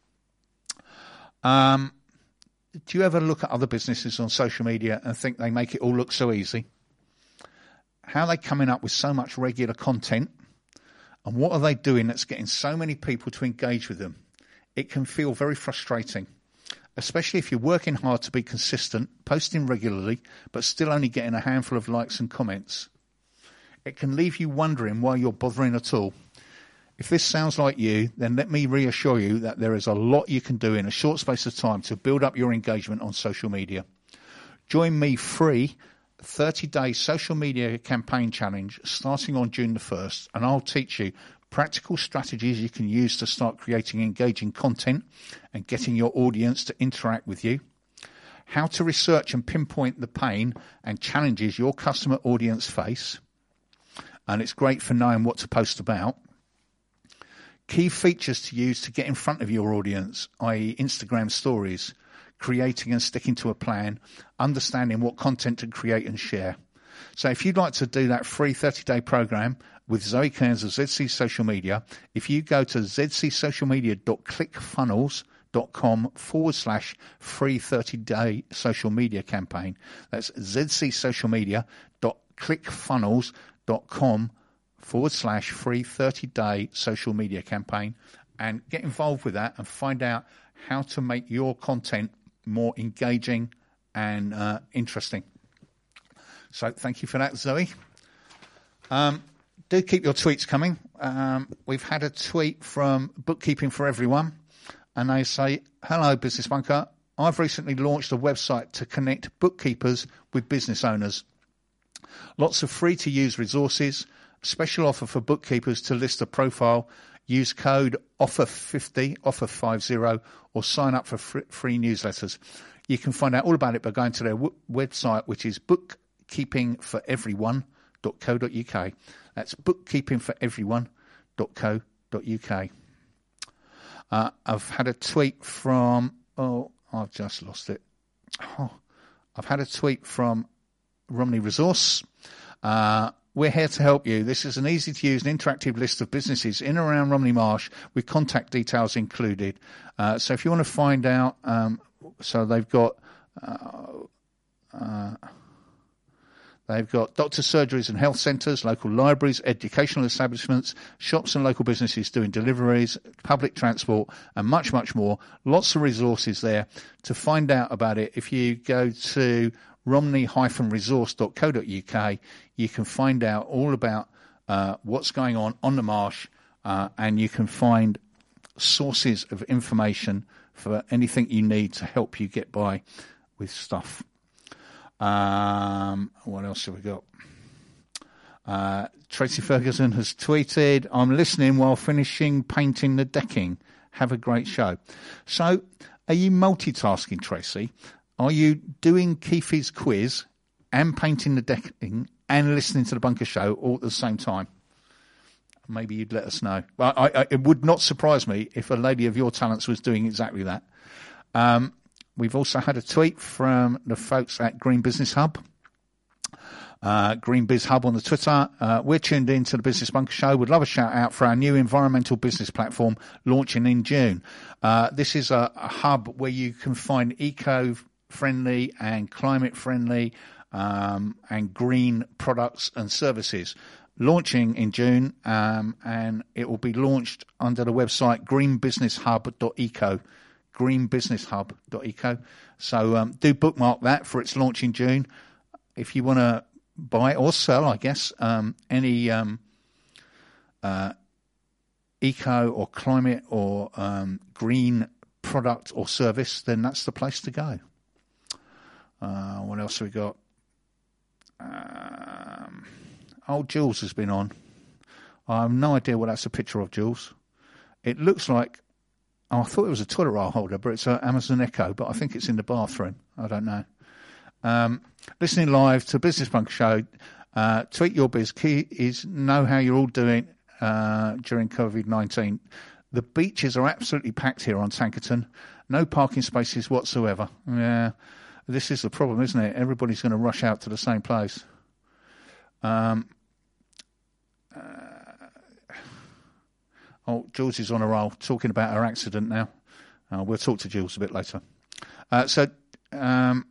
Um. Do you ever look at other businesses on social media and think they make it all look so easy? How are they coming up with so much regular content? And what are they doing that's getting so many people to engage with them? It can feel very frustrating, especially if you're working hard to be consistent, posting regularly, but still only getting a handful of likes and comments. It can leave you wondering why you're bothering at all. If this sounds like you, then let me reassure you that there is a lot you can do in a short space of time to build up your engagement on social media. Join me free thirty-day social media campaign challenge starting on June the first, and I'll teach you practical strategies you can use to start creating engaging content and getting your audience to interact with you, how to research and pinpoint the pain and challenges your customer audience face, and it's great for knowing what to post about. Key features to use to get in front of your audience, that is Instagram stories, creating and sticking to a plan, understanding what content to create and share. So if you'd like to do that free thirty-day program with Zoe Kearns of Z C Social Media, if you go to zcsocialmedia.clickfunnels.com forward slash free thirty-day social media campaign, that's zcsocialmedia.clickfunnels.com forward slash free thirty-day social media campaign, and get involved with that and find out how to make your content more engaging and uh, interesting. So thank you for that, Zoe. Um, do keep your tweets coming. Um, we've had a tweet from Bookkeeping for Everyone, and they say, hello, Business Bunker. I've recently launched a website to connect bookkeepers with business owners. Lots of free-to-use resources. Special offer for bookkeepers to list a profile. Use code offer fifty, offer fifty, or sign up for free, free newsletters. You can find out all about it by going to their w- website, which is bookkeeping for everyone dot co dot uk. That's bookkeeping for everyone dot co dot uk. Uh, I've had a tweet from, oh, I've just lost it. Oh, I've had a tweet from Romney Resource. Uh, We're here to help you. This is an easy-to-use and interactive list of businesses in and around Romney Marsh with contact details included. Uh, so if you want to find out, um, so they've got uh, uh, they've got doctor surgeries and health centres, local libraries, educational establishments, shops and local businesses doing deliveries, public transport, and much, much more. Lots of resources there. To find out about it, if you go to romney dash resource dot co dot uk, you can find out all about uh, what's going on on the marsh, uh, and you can find sources of information for anything you need to help you get by with stuff. Um, what else have we got? Uh, Tracy Ferguson has tweeted, I'm listening while finishing painting the decking. Have a great show. So, are you multitasking, Tracy? Are you doing Keefe's quiz and painting the decking and listening to the Bunker Show all at the same time? Maybe you'd let us know. Well, I, I, it would not surprise me if a lady of your talents was doing exactly that. Um, we've also had a tweet from the folks at Green Business Hub. Uh, Green Biz Hub on the Twitter. Uh, we're tuned in to the Business Bunker Show. We'd love a shout out for our new environmental business platform launching in June. Uh, this is a, a hub where you can find eco-friendly and climate-friendly um, and green products and services. Launching in June, um, and it will be launched under the website green business hub dot eco. green business hub dot eco. So um, do bookmark that for its launch in June. If you want to buy or sell, I guess, um, any um, uh, eco or climate or um, green product or service, then that's the place to go. Uh, what else have we got? Um, oh, Jules has been on. I have no idea what that's a picture of, Jules. It looks like, oh, I thought it was a toilet roll holder, but it's an Amazon Echo, but I think it's in the bathroom. I don't know. Um, listening live to Business Bunker Show, uh, tweet your biz. Key is know how you're all doing uh, during COVID nineteen. The beaches are absolutely packed here on Tankerton. No parking spaces whatsoever. Yeah, this is the problem, isn't it? Everybody's going to rush out to the same place. Um, uh, oh, Jules is on a roll, talking about her accident now. Uh, we'll talk to Jules a bit later. Uh, so... Um,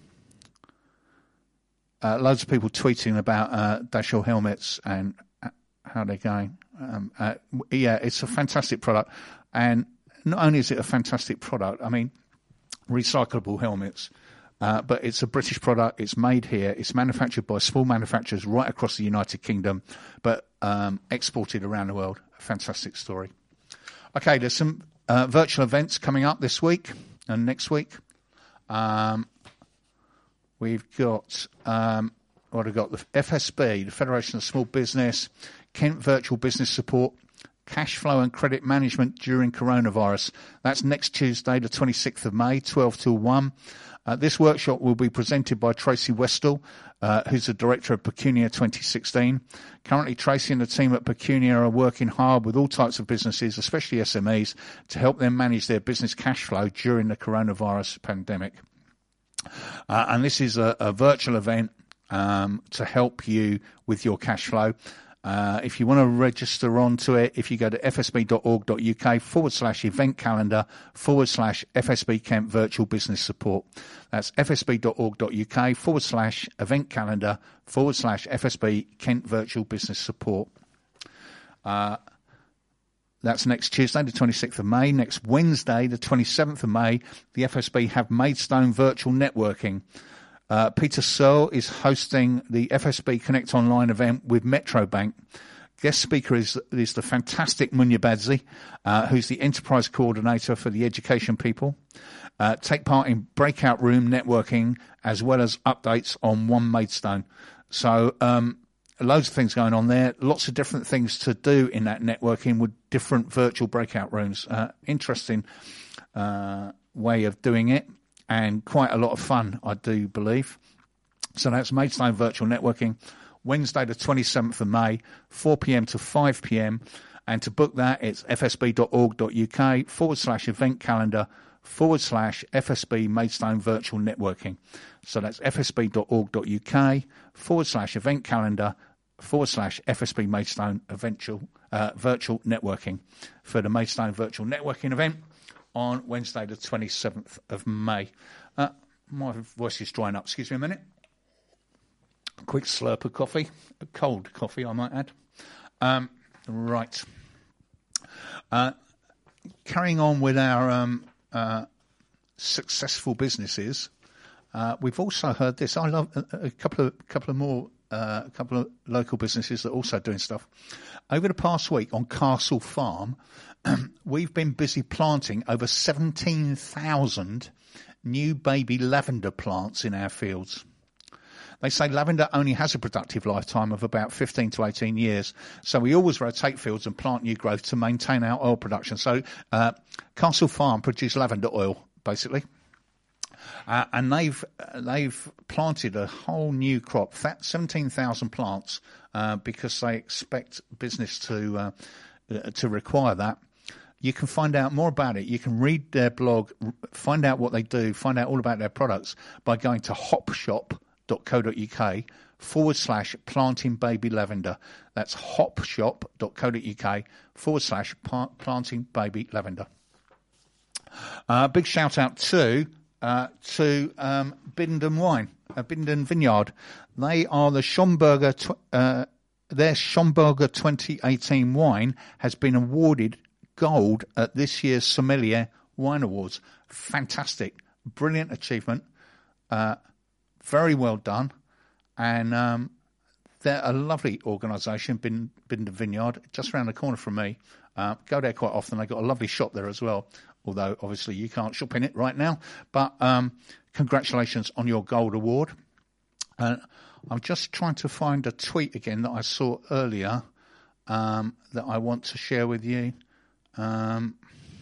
Uh, loads of people tweeting about uh, Dashell helmets and how they're going. Um, uh, yeah, it's a fantastic product. And not only is it a fantastic product, I mean, recyclable helmets, uh, but it's a British product. It's made here. It's manufactured by small manufacturers right across the United Kingdom, but um, exported around the world. A fantastic story. Okay, there's some uh, virtual events coming up this week and next week. Um We've got, um, what have we got? The F S B, the Federation of Small Business, Kent Virtual Business Support, Cash Flow and Credit Management during Coronavirus. That's next Tuesday, the twenty-sixth of May, twelve till one. Uh, this workshop will be presented by Tracy Westall, uh, who's the Director of Pecunia twenty sixteen. Currently, Tracy and the team at Pecunia are working hard with all types of businesses, especially S M Es, to help them manage their business cash flow during the coronavirus pandemic. Uh, and this is a, a virtual event um, to help you with your cash flow. Uh, if you want to register onto it, if you go to fsb.org.uk forward slash event calendar forward slash FSB Kent Virtual Business Support. That's fsb.org.uk forward slash event calendar forward slash FSB Kent Virtual Business Support. Uh, That's next Tuesday, the twenty-sixth of May. Next Wednesday, the twenty-seventh of May, the F S B have Maidstone Virtual Networking. Uh, Peter Searle is hosting the F S B Connect Online event with Metro Bank. Guest speaker is, is the fantastic Munya Badzi, uh, who's the enterprise coordinator for the education people. Uh, take part in breakout room networking as well as updates on One Maidstone. So um, loads of things going on there. Lots of different things to do in that networking with different virtual breakout rooms. Uh, interesting uh, way of doing it, and quite a lot of fun, I do believe. So that's Maidstone Virtual Networking, Wednesday the twenty-seventh of May, four p.m. to five p.m. And to book that, it's fsb.org.uk forward slash event calendar forward slash FSB Maidstone Virtual Networking. So that's fsb.org.uk forward slash event calendar forward slash FSB Maidstone eventual, uh, Virtual Networking for the Maidstone Virtual Networking event on Wednesday the twenty-seventh of May. Uh, my voice is drying up. Excuse me a minute. Quick slurp of coffee. A cold coffee, I might add. Um, right. Uh, carrying on with our um, uh, successful businesses, uh, we've also heard this. I love a, a couple of couple of more, uh, a couple of local businesses that are also doing stuff. Over the past week on Castle Farm, we've been busy planting over seventeen thousand new baby lavender plants in our fields. They say lavender only has a productive lifetime of about fifteen to eighteen years, so we always rotate fields and plant new growth to maintain our oil production. So uh, Castle Farm produce lavender oil, basically, uh, and they've they've planted a whole new crop, seventeen thousand plants, uh, because they expect business to uh, to require that. You can find out more about it. You can read their blog, find out what they do, find out all about their products by going to hopshop. .co.uk forward slash planting baby lavender. That's hopshop.co.uk forward slash planting baby lavender. Uh, big shout out to uh, to um, Biddenden Wine, uh, Biddenden Vineyard. They are the Schomburger. Tw- uh, their Schomburger twenty eighteen wine has been awarded gold at this year's Sommelier Wine Awards. Fantastic, brilliant achievement. Uh, Very well done, and um, they're a lovely organisation, Biddenden Vineyard, just around the corner from me. Uh, go there quite often. They've got a lovely shop there as well, although obviously you can't shop in it right now. But um, congratulations on your gold award. Uh, I'm just trying to find a tweet again that I saw earlier um, that I want to share with you. Um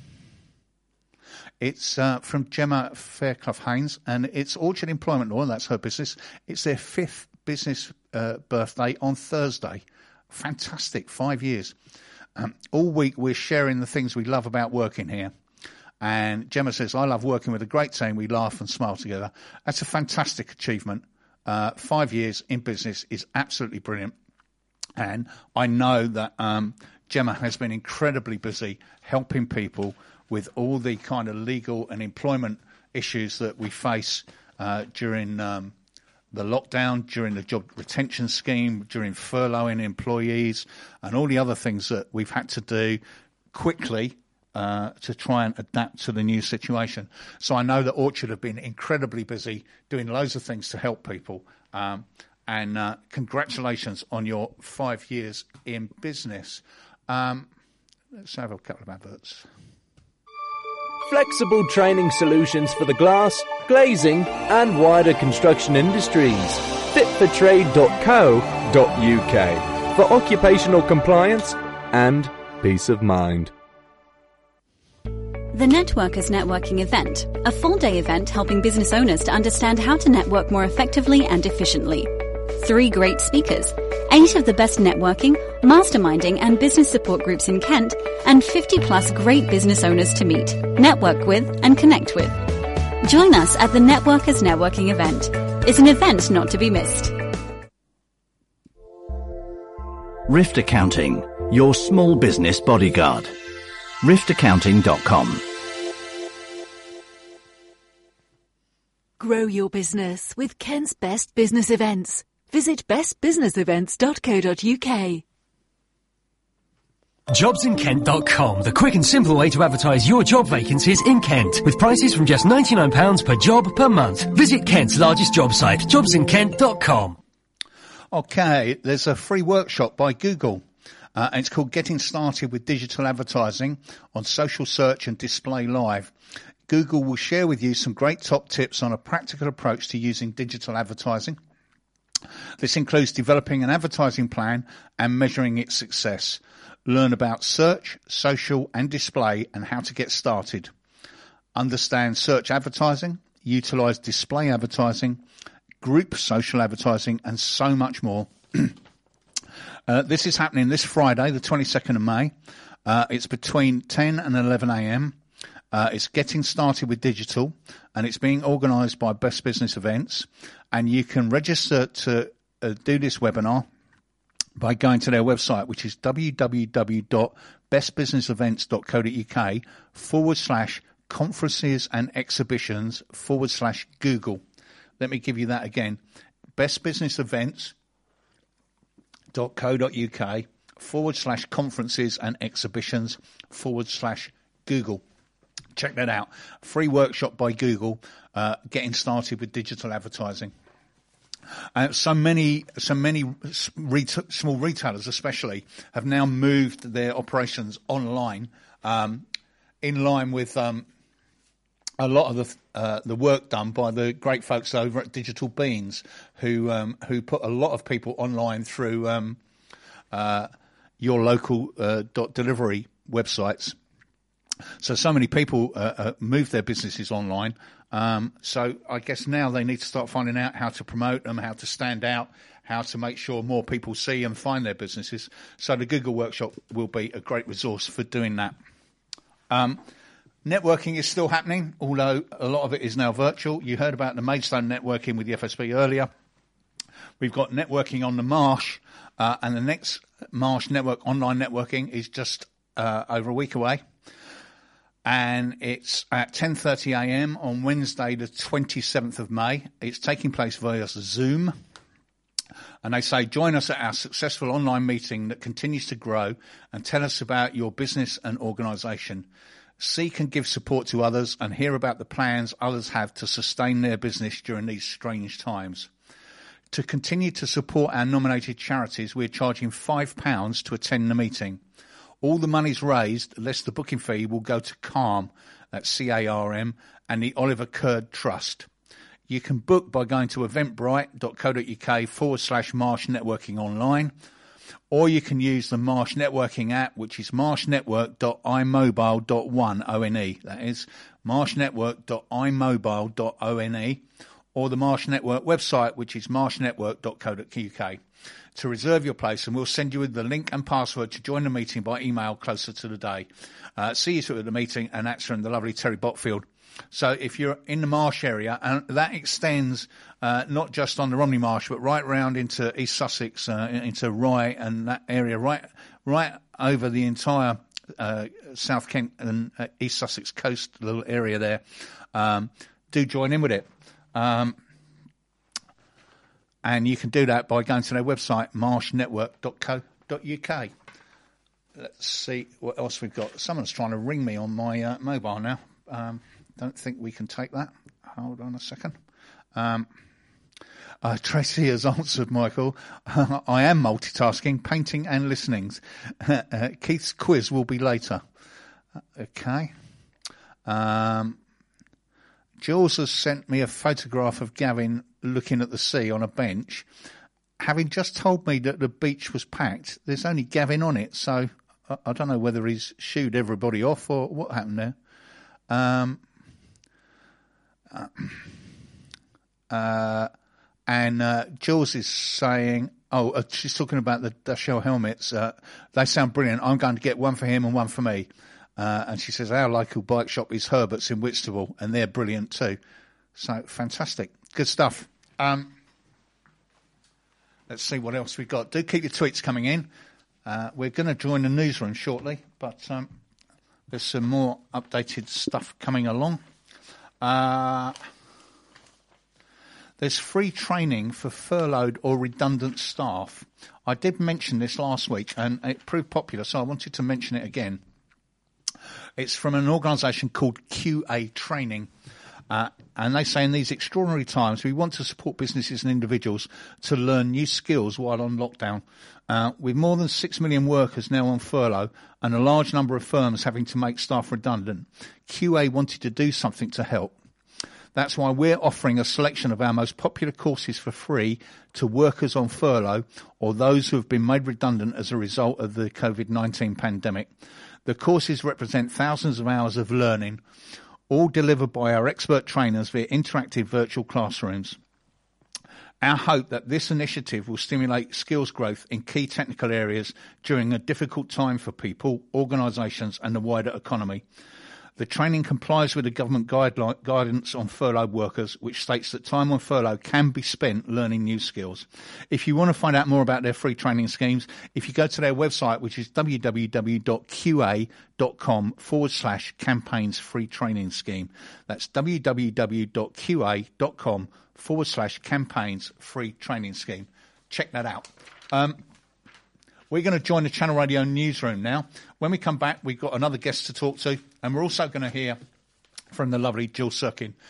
It's uh, from Gemma Fairclough-Haynes, and it's Orchard Employment Law, that's her business. It's their fifth business uh, birthday on Thursday. Fantastic, five years. Um, all week we're sharing the things we love about working here. And Gemma says, I love working with a great team. We laugh and smile together. That's a fantastic achievement. Uh, five years in business is absolutely brilliant. And I know that um, Gemma has been incredibly busy helping people with all the kind of legal and employment issues that we face uh, during um, the lockdown, during the job retention scheme, during furloughing employees, and all the other things that we've had to do quickly uh, to try and adapt to the new situation. So I know that Orchard have been incredibly busy doing loads of things to help people. Um, and uh, congratulations on your five years in business. Um, let's have a couple of adverts. Flexible training solutions for the glass, glazing and wider construction industries. fit for trade dot co dot uk for occupational compliance and peace of mind. The Networkers Networking Event, a full-day event helping business owners to understand how to network more effectively and efficiently. Three great speakers, eight of the best networking, masterminding and business support groups in Kent, and fifty plus great business owners to meet, network with and connect with. Join us at the Networkers Networking Event. It's an event not to be missed. Rift Accounting, your small business bodyguard. rift accounting dot com. Grow your business with Kent's Best Business Events. Visit best business events dot co dot uk. jobs in kent dot com, the quick and simple way to advertise your job vacancies in Kent, with prices from just ninety-nine pounds per job per month. Visit Kent's largest job site, jobs in kent dot com. Okay, there's a free workshop by Google. Uh, and it's called Getting Started with Digital Advertising on Social Search and Display Live. Google will share with you some great top tips on a practical approach to using digital advertising. This includes developing an advertising plan and measuring its success. Learn about search, social and display and how to get started. Understand search advertising, utilise display advertising, group social advertising and so much more. uh, this is happening this Friday, the twenty-second of May. Uh, it's between ten and eleven a.m. Uh, it's getting started with digital and it's being organised by Best Business Events, and you can register to uh, do this webinar by going to their website, which is www.bestbusinessevents.co.uk forward slash conferences and exhibitions forward slash Google. Let me give you that again. bestbusinessevents.co.uk forward slash conferences and exhibitions forward slash Google. Check that out. Free workshop by Google, uh, getting started with digital advertising. Uh, so many, so many reta- small retailers, especially, have now moved their operations online, um, in line with um, a lot of the uh, the work done by the great folks over at Digital Beans, who um, who put a lot of people online through um, uh, your local uh, dot delivery websites. So, so many people uh, uh, move their businesses online. Um, so I guess now they need to start finding out how to promote them, how to stand out, how to make sure more people see and find their businesses. So the Google Workshop will be a great resource for doing that. Um, networking is still happening, although a lot of it is now virtual. You heard about the Maidstone networking with the F S B earlier. We've got networking on the Marsh, uh, and the next Marsh network, online networking, is just uh, over a week away. And it's at ten thirty a.m. on Wednesday, the twenty-seventh of May. It's taking place via Zoom. And they say, join us at our successful online meeting that continues to grow and tell us about your business and organisation. Seek and give support to others and hear about the plans others have to sustain their business during these strange times. To continue to support our nominated charities, we're charging five pounds to attend the meeting. All the monies raised, less the booking fee, will go to CARM, that's C A R M, and the Oliver Curd Trust. You can book by going to eventbrite.co.uk forward slash Marsh Networking Online, or you can use the Marsh Networking app, which is marshnetwork dot i mobile dot one, O N E. That is marshnetwork dot i mobile dot one, or the Marsh Network website, which is marshnetwork dot co dot uk. To reserve your place, and we'll send you the link and password to join the meeting by email closer to the day. Uh, see you at the meeting, and that's from the lovely Terry Botfield. So if you're in the Marsh area, and that extends uh, not just on the Romney Marsh, but right round into East Sussex, uh, into Rye and that area, right right over the entire uh, South Kent and uh, East Sussex coast little area there, um, do join in with it. Um, And you can do that by going to their website, marshnetwork dot co dot uk. Let's see what else we've got. Someone's trying to ring me on my uh, mobile now. Um, don't think we can take that. Hold on a second. Um, uh, Tracy has answered, Michael. I am multitasking, painting and listening. uh, Keith's quiz will be later. Okay. Um, Jules has sent me a photograph of Gavin looking at the sea on a bench. Having just told me that the beach was packed, there's only Gavin on it, so I, I don't know whether he's shooed everybody off or what happened there. Um, uh, uh, and uh, Jules is saying, oh, uh, she's talking about the Dachau helmets. Uh, they sound brilliant. I'm going to get one for him and one for me. Uh, and she says, our local bike shop is Herbert's in Whitstable, and they're brilliant too. So, fantastic. Good stuff. Um, let's see what else we've got. Do keep your tweets coming in. Uh, we're going to join the newsroom shortly, but um, there's some more updated stuff coming along. Uh, there's free training for furloughed or redundant staff. I did mention this last week, and it proved popular, so I wanted to mention it again. It's from an organisation called Q A Training. Uh, and they say in these extraordinary times, we want to support businesses and individuals to learn new skills while on lockdown. Uh, with more than six million workers now on furlough and a large number of firms having to make staff redundant, Q A wanted to do something to help. That's why we're offering a selection of our most popular courses for free to workers on furlough or those who have been made redundant as a result of the COVID nineteen pandemic. The courses represent thousands of hours of learning, all delivered by our expert trainers via interactive virtual classrooms. Our hope that this initiative will stimulate skills growth in key technical areas during a difficult time for people, organisations and the wider economy. The training complies with the government guideline, guidance on furloughed workers, which states that time on furlough can be spent learning new skills. If you want to find out more about their free training schemes, if you go to their website, which is www.qa.com forward slash campaigns free training scheme. That's www.qa.com forward slash campaigns free training scheme. Check that out. Um, We're going to join the Channel Radio newsroom now. When we come back, we've got another guest to talk to, and we're also going to hear from the lovely Jill Sirkin,